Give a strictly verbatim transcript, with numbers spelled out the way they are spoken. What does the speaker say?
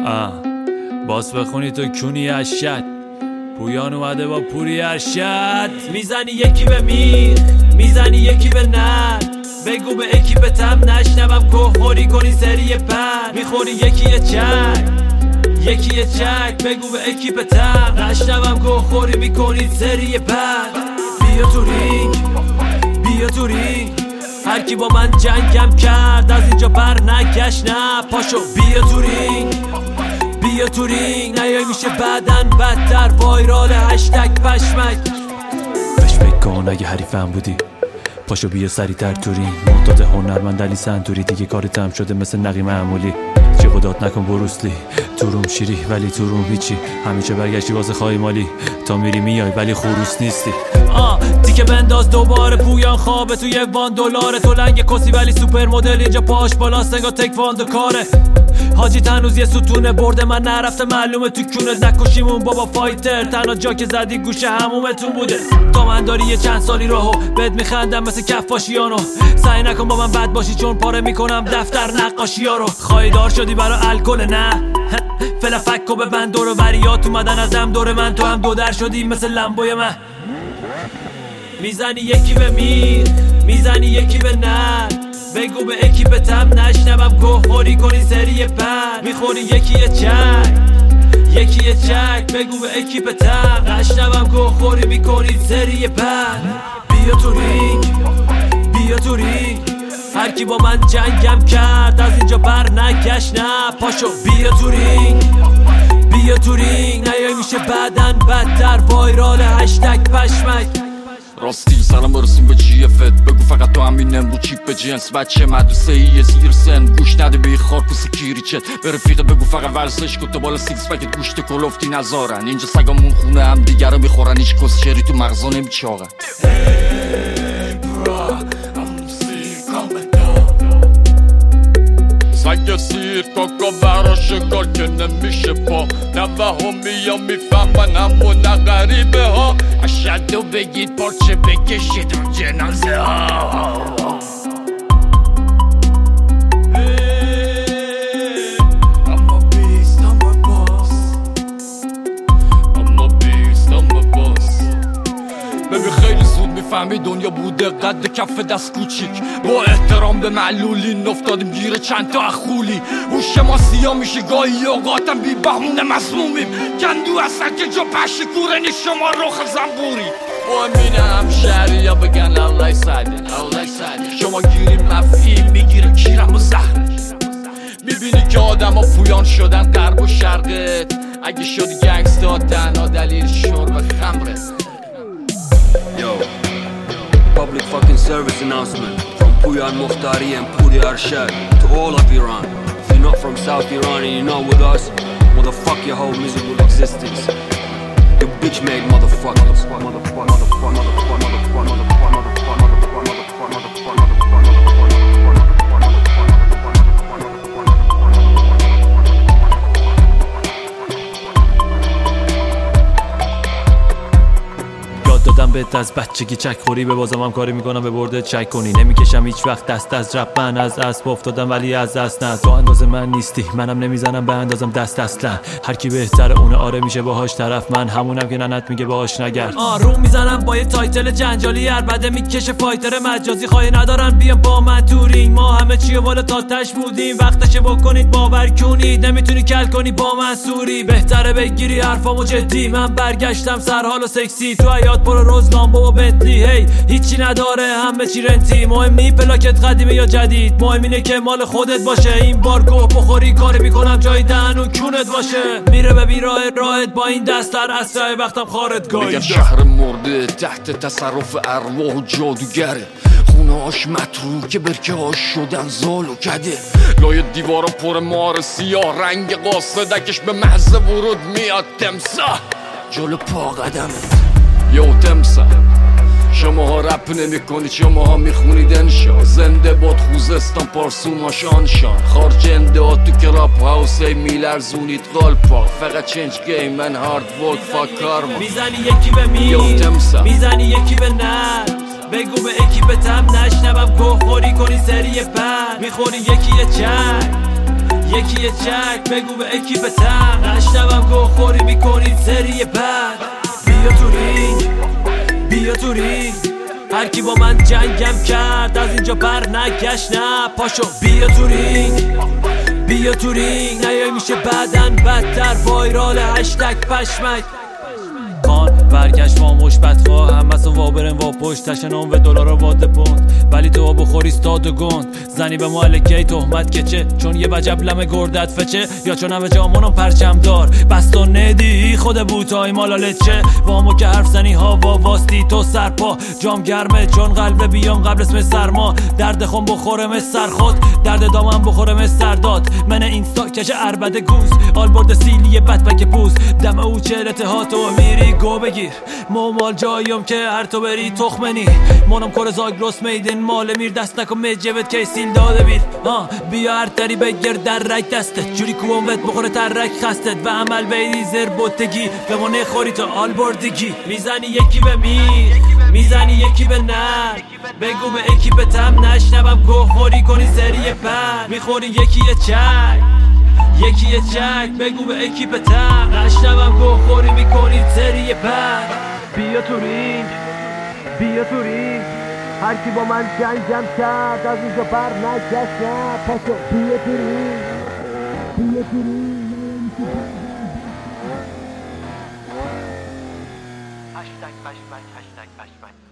آه باز بخونی تو کونی ارشد، پویان اومده با پوری ارشد. میزنی یکی به میر، میزنی یکی به نر، بگو به اکیپتم نشنوم که خوری کنی سری پر. میخوری یکی یه چک، یکی یه چک، بگو به اکیپتم نشنوم که خوری میکنی سری پر. بیا تو رینگ، بیا تو رینگ، هر کی با من جنگم کرد از اینجا بر نگشت. نه پاشو بیا تو رینگ، بیا تو رینگ، نیای میشه بعدن بدتر وایرال هشتگ پشمک. بهش فکر کن اگه حریفم بودی، پاشو بیا سریعتر تو رینگ. معتاد هنرمند علی سنتوری، دیگه کارت هم شده مثل نقی معمولی. چی خدات نکن بروسلی، تو روم شیری ولی تو روم هیچی. همیشه برگشتی واسه خواهی مالی، تا میری میای ولی خروس نیستی. آه تیکه بنداز دوباره، پویان خوابه توی وان دلاره. تو لنگ کسی ولی سوپر مدل، اینجا پاش بالاست انگار تکواندو کاره. حاجی تنوز یه ستونه برده من نرفته، معلومه تو کونت نکشیمون بابا فایتر. تنها جا که زدی گوشه همومتون بوده. تا من داری یه چند سالی راهو بهت میخندم مثل کفاشیانو. سعی نکن با من بد باشی چون پاره میکنم دفتر نقاشیا رو. خواهیدار شدی برا الکل نه فلفکو به بند دور وریات اومدن از دم دور من. تو هم دو در شدی مثل لمبوی من. میزنی یکی به میر، میزنی یکی به نر، بگو به اکیپتم نشنوم که خوری کنی سری پر. میخوری یکی یه چک، یکی یه چک، بگو به اکیپتم نشنوم که خوری میکنی سری پر. بیا تو رینگ، بیا تو رینگ، هر کی با من جنگم کرد از اینجا بر نگشت. نه پاشو بیا تو رینگ، بیا تو رینگ، نیای میشه بعدن بدتر وایرال هشتگ پشمک. راستی سلام برسیم به جی افت، بگو فقط تو همین نمرو چیپ به جنس. بچه مدرسه ای زیر سن، گوش نده به خارپوس کیریچت. به رفیقت بگو فقط ورزش کن، تو بالا سیکس پکت گوشت کلوفتی نذارن. اینجا سگامون خونه هم دیگه رو میخورن، هیچ کس شری تو مغزا نمیچاقن. سگ سیر کاکا براش کار که نمیشه پا. نوه ها میان میفهمن همون غریبه ها. اشدو بگید پارچه بکشید رو جنازه ها. اما بیست اما باز، اما بیست اما باز. ببین خیلی زود میفهمی دنیا بوده قد کف دست کوچیک. با احترام به معلولین افتادیم گیره چند تا اخولی. هوش ما سیاه میشه گاهی اوقاتم بی بهونه مسمومیم. کندو هستن که جا پشت کورنی شما رخ زنبوری. با امین هم شهری ها بگن الله سعده، الله سعده. شما گیری مفعیل میگیره کیرم و زهر. میبینی که آدم ها پویان شدن غرب و شرقت. اگه شدی گنگستا تنها دلیل شرب خمره. Yo, public fucking service announcement from Puyan Mokhtari and Puri Arshad to all of Iran. If you're not from South Iran and you're not with us, motherfuck your whole miserable existence. You bitch-made motherfuckers. Motherfucker, motherfucker, motherfucker, motherfucker, motherfucker, motherfucker, motherfucker, motherfucker, motherfucker. دادم بهت از بچگی چک خوری، به بازم هم کاری میکنم به برده چک کنی. نمیکشم هیچ وقت دست از رپ، من از اسب افتادم ولی از دست نه. تو اندازه من نیستی، منم نمیزنم به اندازم دست اصلا. هر کی بهتره اونه آره میشه باهاش طرف، من همونم که ننت میگه باهاش نگرد. آروم میزنم با یه تایتل جنجالی، عربده میکشه فایتر مجازی. خواهی ندارن بیان با من تو رینگ، ما همه چی بالا تا تش بودیم. وقتشه بکنید باور کنید، نمیتونی کل کنی با من سوری. بهتره بگیری حرفامو جدی، من برگشتم سرحال و سکسی. تو حیات پر روز لامبو و بنتلی، هی هیچی نداره همه چی رنتی. مهم نی پلاکت قدیمه یا جدید، مهم اینه که مال خودت باشه. این بار گوه بخوری کاری میکنم جای دهن و کونت باشه. میره به بیراه راحت با این دست در اسرع وقتم خاردگاهی. میگن شهر مرده تحت تصرف ارواح و جادوگره. خونه هاش متروکه، برکه هاش شدن زال و کده. لای دیوارا پر مار سیاه، رنگ قاصدکش به محض ورود میاد تمساح جلو پا قدمه. یو تمساح شما ها رپ نمی کنید، شما ها میخونید انشا. زنده باد خوزستان پارسوماش آنشان. خارجنده ها تو کراپ هاوسه میلرزونید قلپا. فقط چنج گیم من هارد ورک فا کارما. میزنی یکی به میر، میزنی یکی به نر، بگو به اکیپتم نشنوم که خوری کنی سری پر. میخوری یکی یه چک، یکی چک بگو به اکیپ تن نشنوم گو خوری میکنید سری بد بیا تو رینگ بیا تو رینگ هر کی با من جنگم کرد از اینجا بر نگشت نه پاشو بیا تو رینگ بیا تو رینگ نیای میشه بعدن بدتر وایرال هشتگ پشمک خان برگشت با مشبت خواه هم مثل وابرن وا پشتش نام و دلارا واده پوند ولی تو بخوری استاد و گند زنی به مالکی تهمت کچه چون یه وجب لم گردت فچه یا چون همه جامونم پرچم دار بستو ندی خود بوتای مالا لچه وامو که حرف زنی هوا واستی تو سرپا جام گرمه چون قلب بیام قبل اسم سرما درد خون بخورم سر خود درد دامم بخورم سرداد من اینستا کش عربده گوز آل برد سیلی بدبک پوز دم او چهرت ها تو میری گو بگیر مومال جایم که هر تو بری تخمنی مونم کور زاگروس میدن مال میر دست نکن مجبت که سیل داده بیر آه بیا هر تری بگر در رک دستت جوری کومت بخوره ترک خستت و عمل بیدی زر بوتگی به ما نخوری تو آل بردگی میزنی یکی به میر میزنی یکی به نر بگو به اکی به تم نشنوم گو خوری کنی سری پر میخوری یکی چک یکی چک بگو به اکیپ تن نشنوم گو خوری میکنید سری پر بیا تو رینگ بیا تو رینگ هر کی با من جنگم کرد از اینجا بر نگشت نه پاشو بیا تو رینگ بیا تو رینگ هشتگ پشمک هشتگ پشمک